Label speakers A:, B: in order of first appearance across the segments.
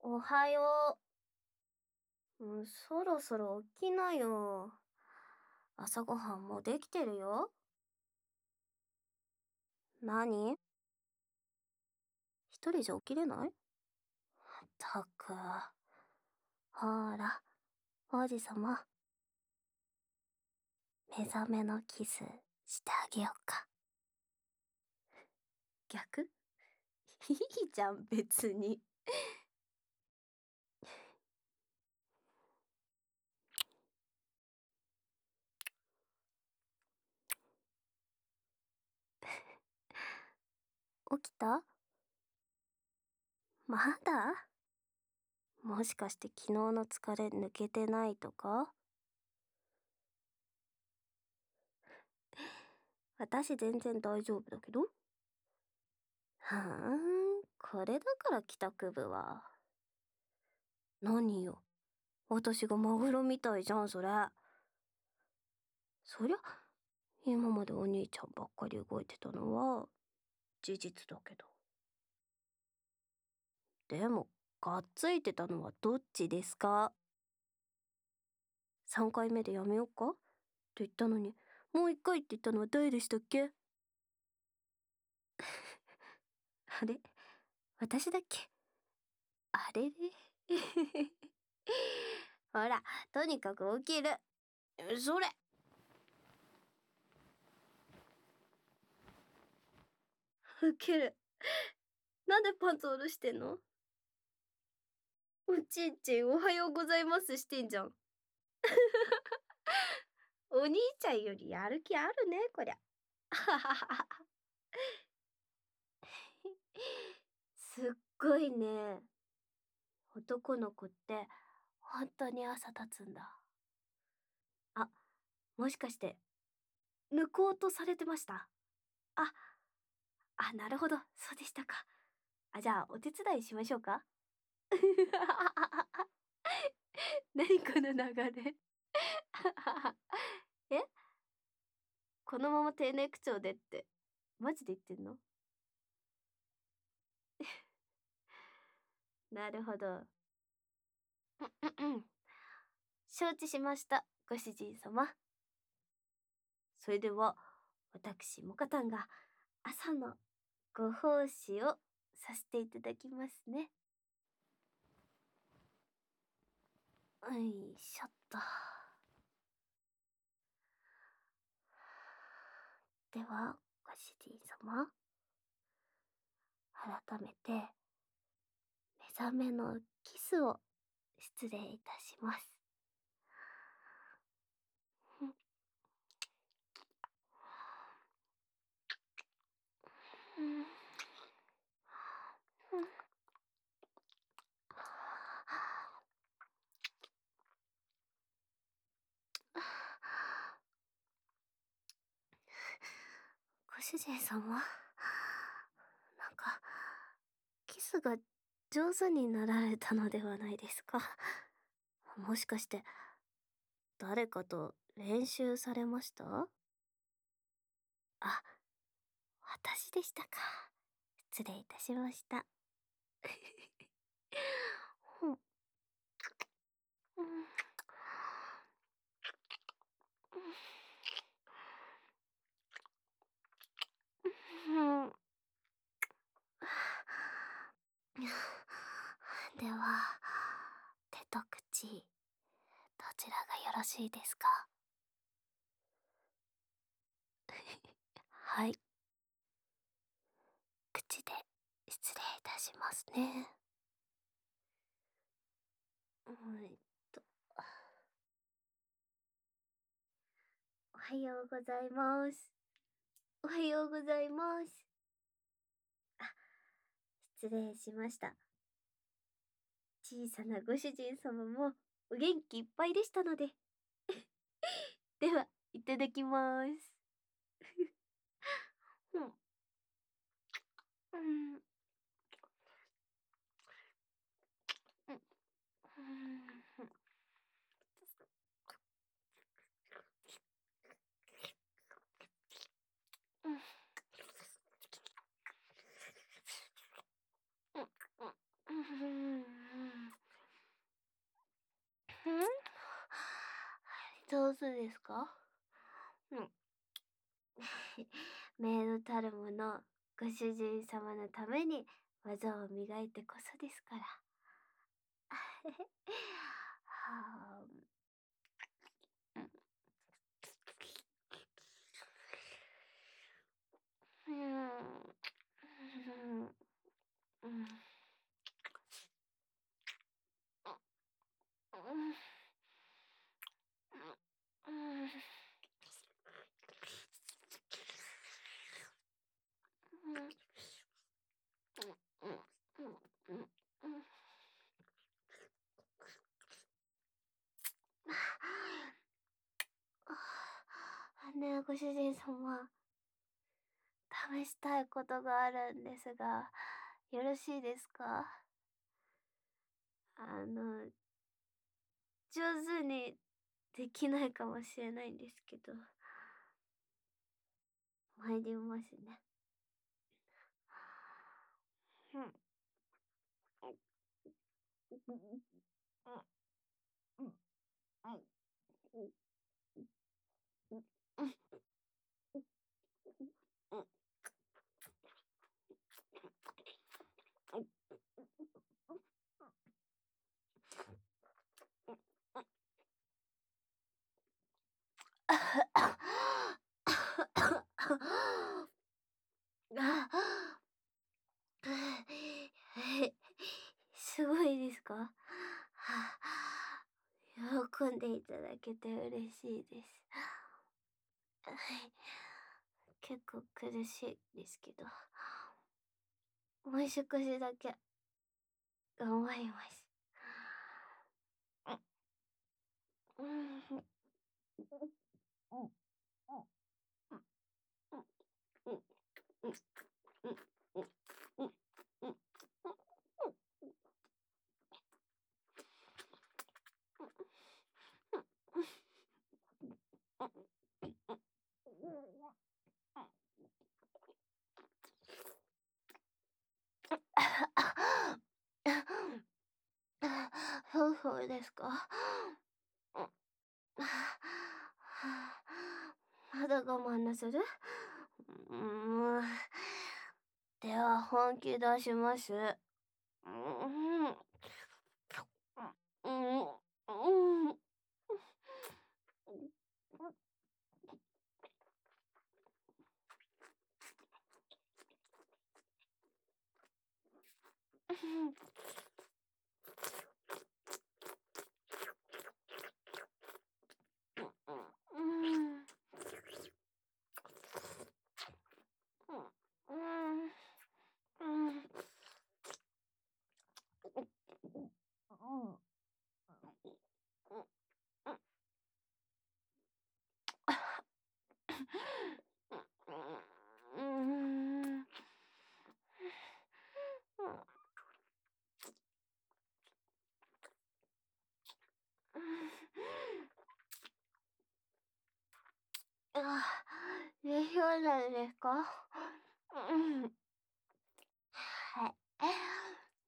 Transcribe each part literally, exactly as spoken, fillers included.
A: おはよう。うん、そろそろ起きなよ。朝ごはんもうできてるよ。何？一人じゃ起きれない？ったく。ほーら、王子様。目覚めのキスしてあげようか。逆？いいじゃん、別に。起きた？まだ？もしかして昨日の疲れ抜けてないとか？私全然大丈夫だけど。はーん、これだから帰宅部は。何よ、私がマグロみたいじゃん、それ。そりゃ、今までお兄ちゃんばっかり動いてたのは事実だけど。でも、がっついてたのはどっちですか？さんかいめでやめようかって言ったのに、もういっかいって言ったのは誰でしたっけ？あれ、私だっけ？あれれほら、とにかく起きる。それ。ウケる。なんでパンツ下ろしてんの？おちんちんおはようございますしてんじゃん。お兄ちゃんよりやる気あるね、こりゃ。すっごいね。男の子って本当に朝立つんだ。あ、もしかして抜こうとされてました？あ、あ、なるほど、そうでしたか。あ、じゃあお手伝いしましょうか？何この流れ。え、このまま低ネ口調でってマジで言ってんの？なるほど。承知しました、ご主人様。それでは私モカタンが朝のご奉仕をさせていただきますね。よいしょっと。ではご主人様、改めて目覚めのキスを失礼いたします。ご主人様、なんかキスが上手になられたのではないですか？もしかして誰かと練習されました？あ、私でしたか。失礼いたしました。ふん、うん、うん、では、手と口、どちらがよろしいですか？はい。口で失礼いたしますね。うんと。おはようございます。おはようございます。あ、失礼しました。小さなご主人様もお元気いっぱいでしたので。では、いただきます。うん。うん。うん。うん。うん。うん。うん。 上手ですか？うん。メイドたるもの、ご主人様のために技を磨いてこそですから。はあ。うん。うん。うん。ねえ、ご主人様。試したいことがあるんですが、よろしいですか？あの、上手にできないかもしれないんですけど。参りますね。ふん。すごいですか？喜んでいただけて嬉しいです。はい。結構苦しいですけど、もう少しだけ頑張ります。うん。そうそうですか？まだ我慢なさる？うーん。では本気出します。うーん。うん、うん。うん。うん。うん。うん。あ、でしょなんですか？うん。はい。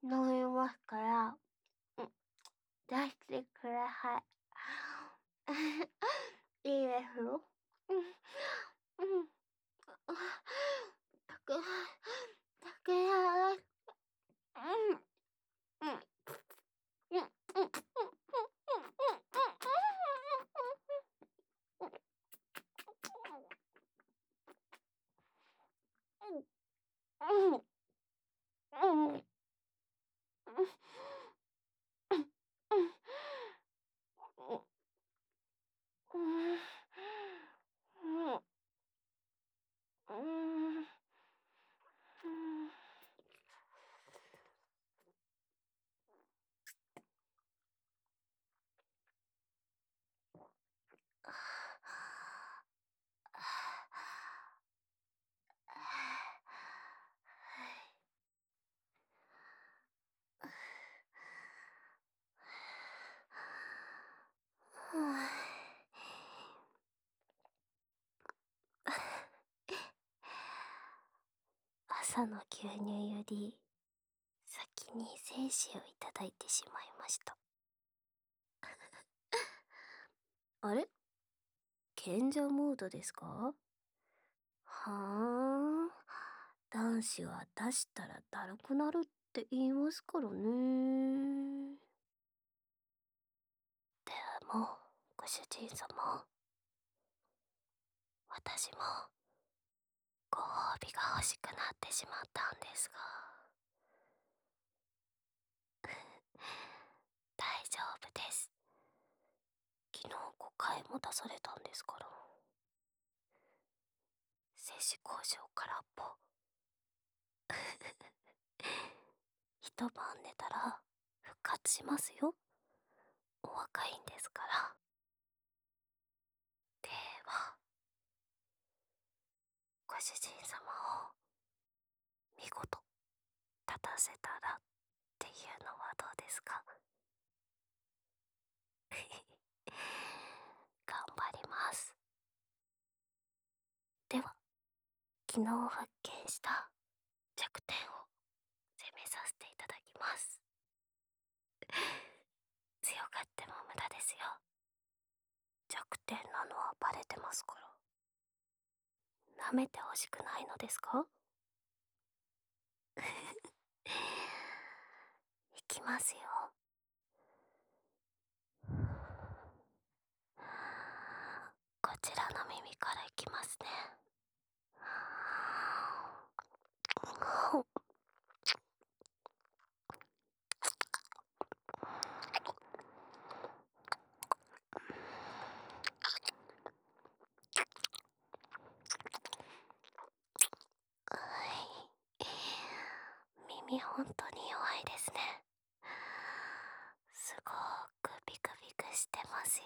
A: 飲みますから、うん、出してください。いいですよ。うん。うん。たくたくやうん。うん。うん。うん。うん。うん。うん。うん。うん。うん。朝の牛乳より先に精子をいただいてしまいました。あれ？ 賢者モードですか？はあ、男子は出したらだるくなるって言いますからね。でも、ご主人様、私もご褒美が欲しくなってしまったんですが。大丈夫です。昨日ごかいも出されたんですから。摂氏工場空っぽ。一晩寝たら復活しますよ。お若いんですから。では、ご主人様を見事立たせたらっていうのはどうですか？頑張ります。では、昨日発見した弱点を攻めさせていただきます。強がっても無駄ですよ。弱点なのはバレてますから。舐めてほしくないのですか？いきますよ。こちらの耳からいきますね。耳本当に弱いですね。すごくビクビクしてますよ。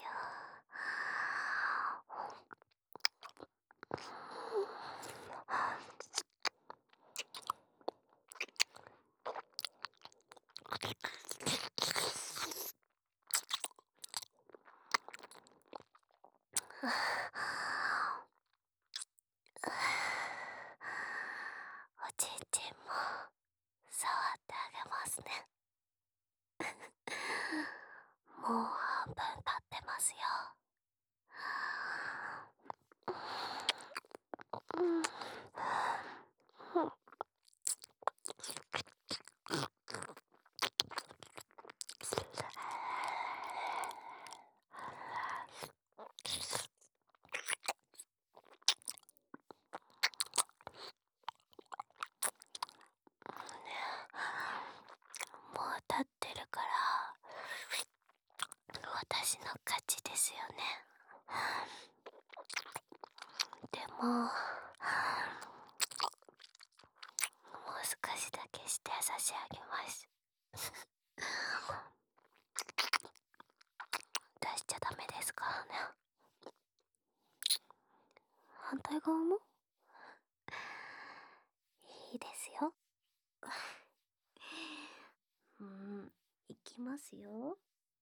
A: おちんちんも触ってあげますね。もう半分経ってますよ。もう立ってるから私の勝ちですよね。でももう少しだけして差し上げます。出しちゃダメですからね。反対側もいいですよ。うん、いきますよ。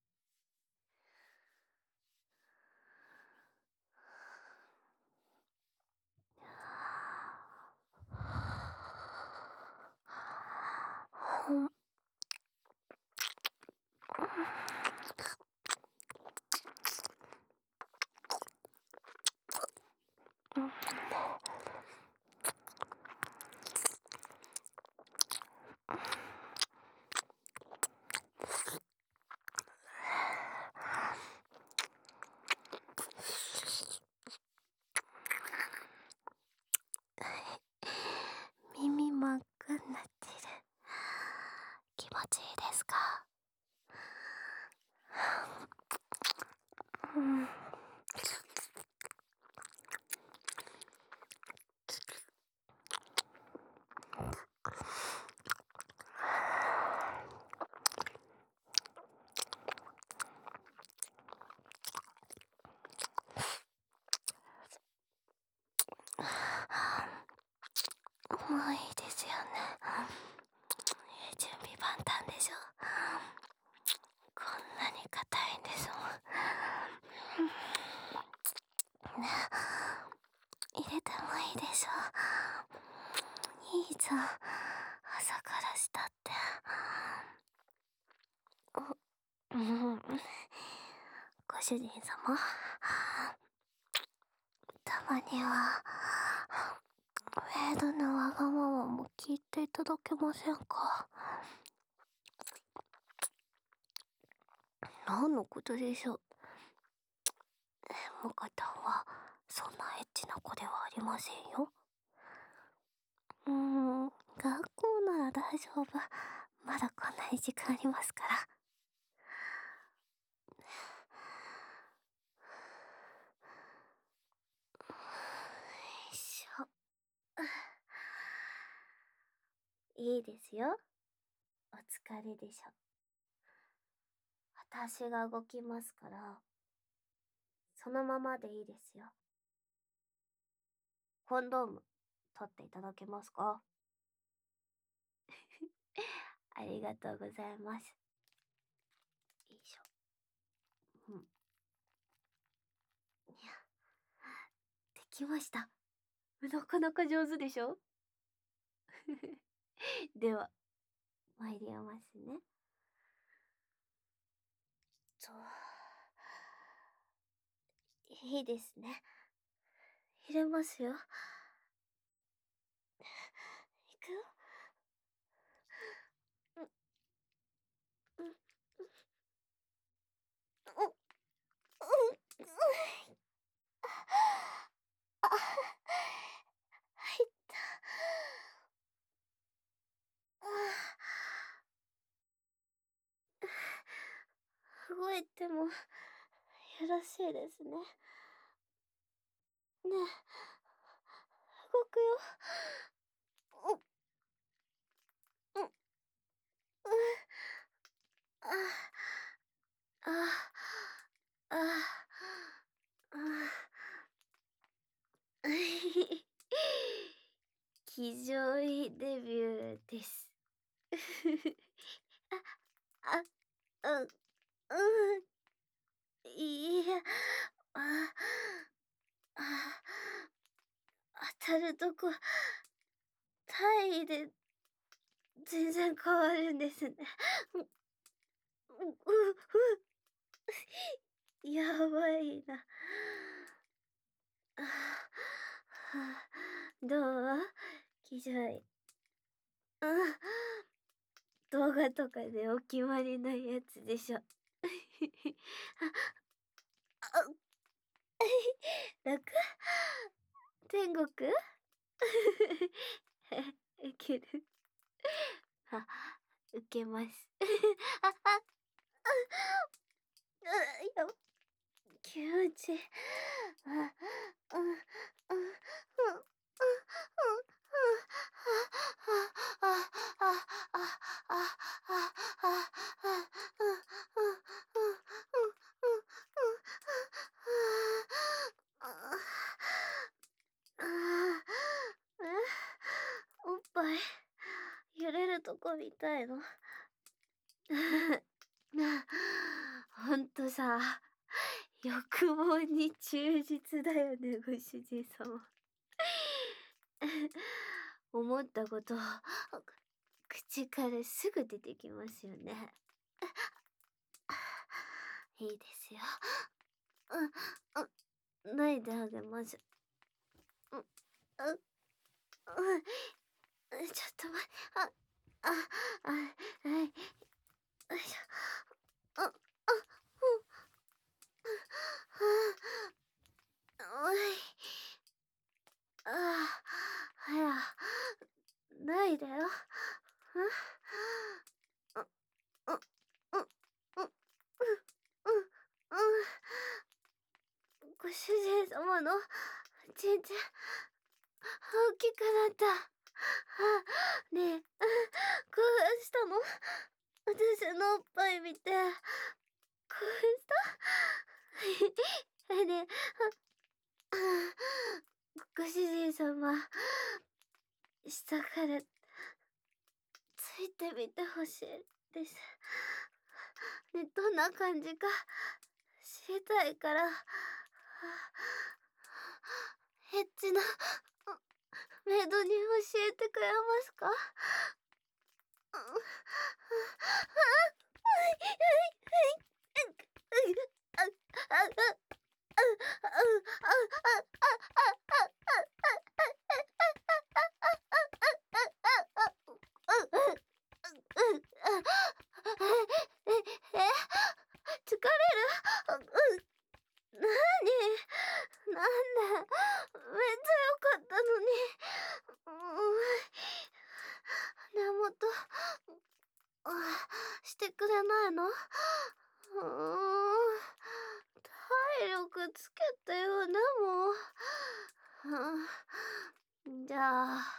A: うん耳真っ赤になってる。気持ちいいですか？うん。もういいですよね。準備万端でしょ。こんなに硬いんですもん。ね、入れてもいいでしょ。いいぞ、朝からしたって。うん、ご主人様、 まには、メイドのわがままも聞いていただけませんか？何のことでしょう。モカタンは、そんなエッチな子ではありませんよ。うーん、学校なら大丈夫。まだこんなに時間ありますから。よいしょ。いいですよ。お疲れでしょ。私が動きますから、そのままでいいですよ。コンドーム、取っていただけますか？ありがとうございます。よいしょ。うん。いや、できました。なかなか上手でしょ？では、参りますね。と、いいですね。入れますよ。いくよ。うん、うん、うん、うん、うん、あ、入った。あ、動いてもよろしいですね。ねえ、動くよ。うん、うん、うん、あ、あ、あ、あ、あ、騎乗位デビューです。あ、あ、うん、うん、いや、あ、あ、当たるとこ、単位で全然変わるんですね。う、う、う、やばいな。あ、どう？騎乗位。うん。動画とかでお決まりのやつでしょ。あ、あ、楽？天国？いける。あ、受けます。あ、あ、あ、う、やば、気持ちいい。あ、あ、あ、あ、あ、あ、おっぱい揺れるとこ見たいの。ほんとさ、欲望に忠実だよね、ご主人様。思ったこと、口からすぐ出てきますよね。いいですよ。うん、うん、脱いであげます。うん、うん、うん、ちょっと待って、あ、あ、あ、はい、よいしょ。あ、あ、うん、あ、おい。ああ、はや、ないだよ。うん、うん、うん、うん、うん、うん、うん。ご主人様のちんちん大きくなった。あ、ねえ、興奮したの？私のおっぱい見て、興奮したねえ、あ、ご主人様、下からついてみてほしいです。ね、どんな感じか知りたいから。エッチなメイドに教えてくれますか？ とあしてくれないの？うーん、体力つけてよね、もう。うん、じゃあ、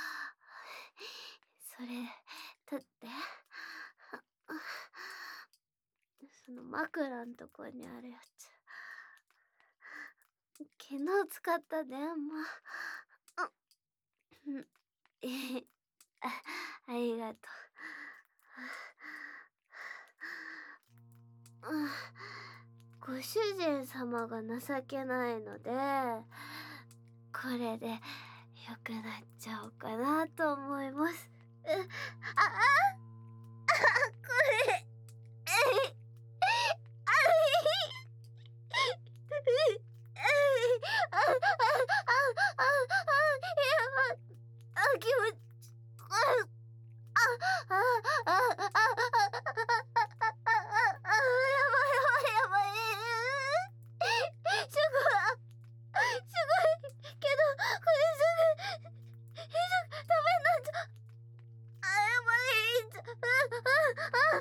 A: それ取って。その枕んとこにあるやつ。昨日使った電話。うん。えあ、ありがとう。うん。ご主人様が情けないので、これで良くなっちゃおうかなと思います。え、あ、あ、あ、これ、えい、あい、ああ、あ、あ、あ、あ、いや、あ、気持ち、あ、あ、あ、あ、あ、あ、あ、あ、あ、やばいやばいやばい。すごい、すごいけど、これすぐ、え、すぐダメになっちゃう。あ、やばい。ちょ、あ、あ、あ、あ、あ、あ、あ、あ、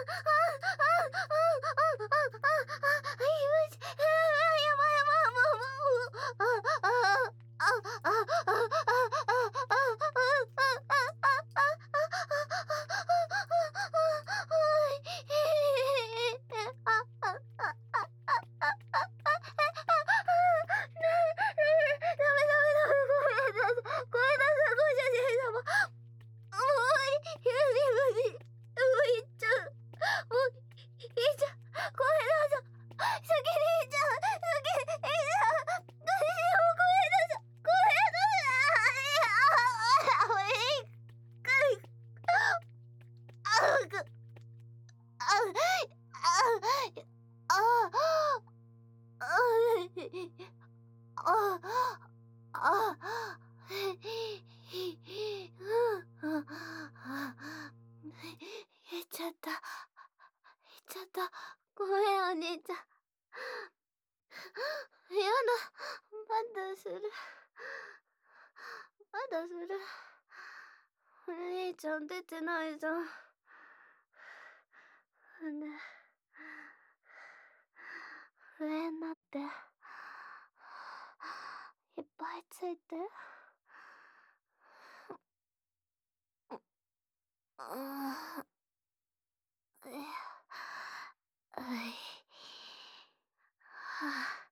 A: あ、あ、あ、よし、あ、やばいやばい、もう、もう、あ、あ、あ、あ、あ、あ、あ、あ、あ、あ、言っちゃった。言っちゃった。ごめん、お兄ちゃん。やだ。まだする。まだする。お兄ちゃん出てないじゃん。ね。上になって。いっぱいついて。ああ、はい。はあ、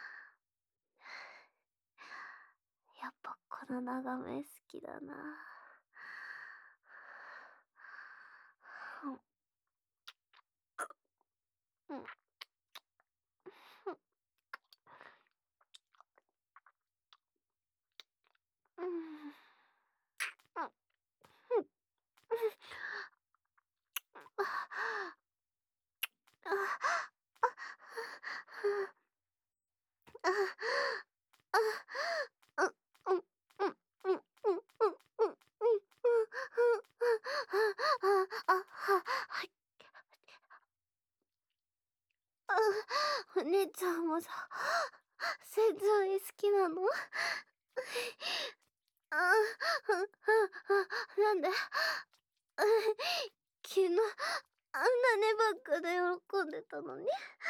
A: やっぱこの眺め好きだな。うん。うん。うん。お姉ちゃんもさ、洗剤好きなの？あ、なんで？昨日、あんなにばっかで喜んでたのに。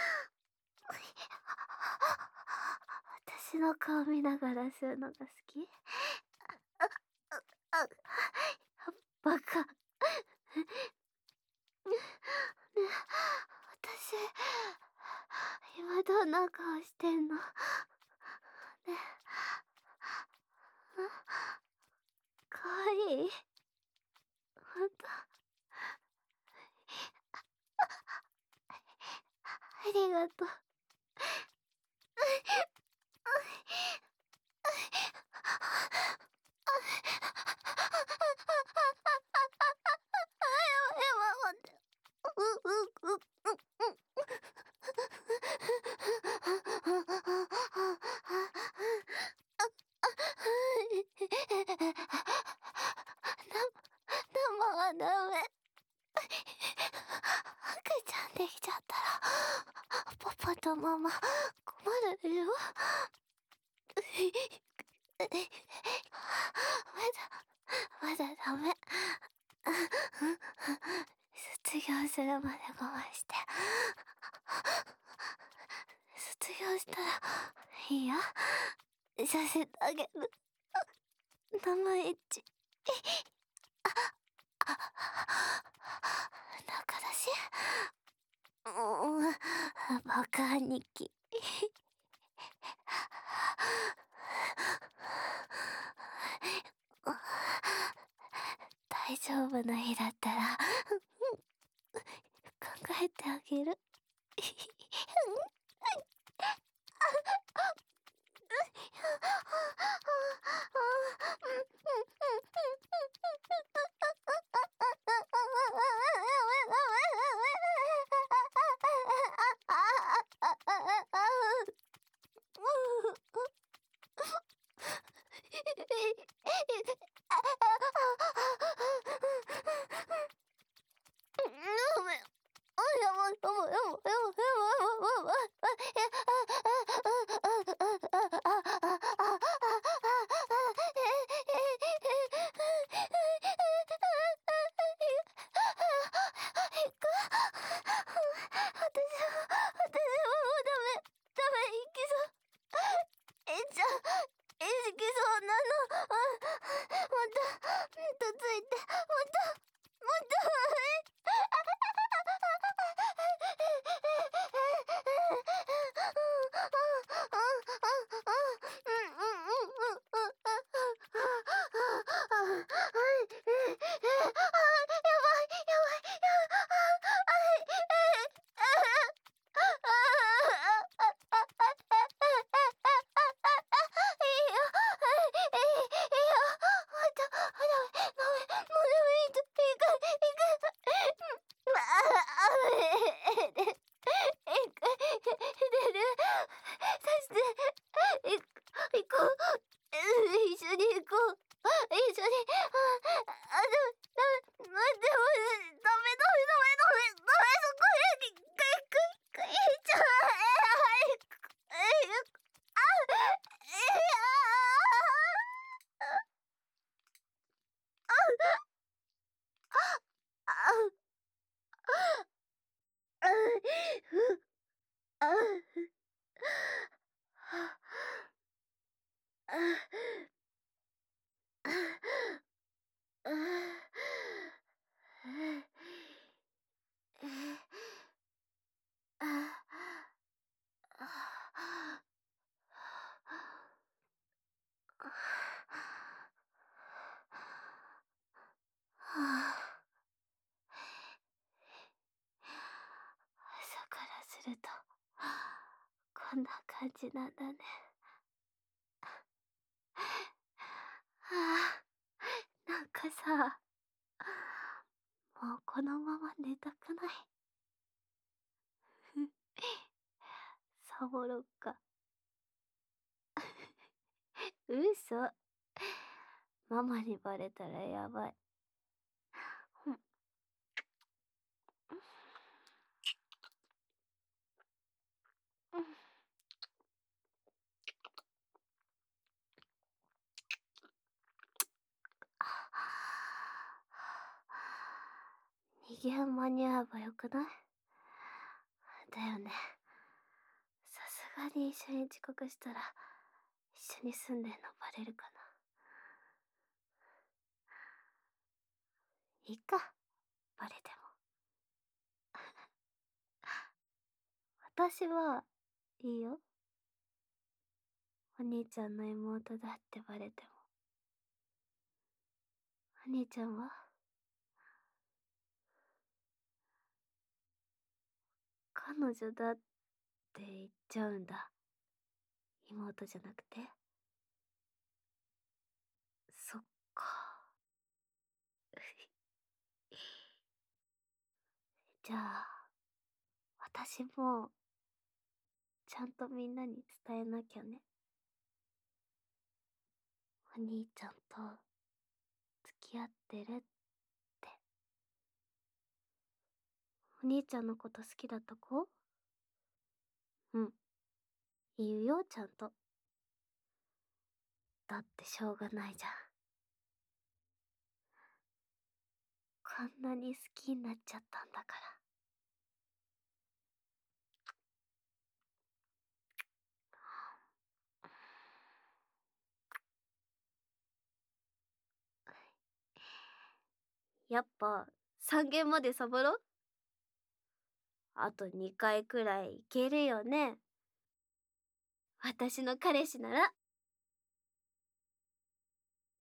A: 私の顔見ながら吸うのが好き？あ、あ、バカ。ね、私、今どんな顔してんの？ね、かわいい？ほんと？ありがとう。生はダメ。赤ちゃんできちゃったらパパとママ困るでしょ。まだまだダメ。 するまで我慢して、卒業したらいいよ、させてあげる。生エッチ。仲だし、うん、バカ兄貴。大丈夫な日だったら考えてあげる。朝からするとこんな感じなんだね。はあ、なんかさ、もうこのまま寝たくない。サボろっか。嘘。ママにバレたらやばい。逃げ間に合えばよくない？だよね。さすがに一緒に遅刻したら一緒に住んでんのバレるかな。いいか、バレても。私はいいよ。お兄ちゃんの妹だってバレても。お兄ちゃんは彼女だって言っちゃうんだ。妹じゃなくて。そっか。じゃあ、私も、ちゃんとみんなに伝えなきゃね。お兄ちゃんと、付き合ってるって。お兄ちゃんのこと好きだった子？うん。言うよ、ちゃんと。だってしょうがないじゃん。こんなに好きになっちゃったんだから。 やっぱさんげんまでサボろう。あとにかいくらいいけるよね。私の彼氏なら。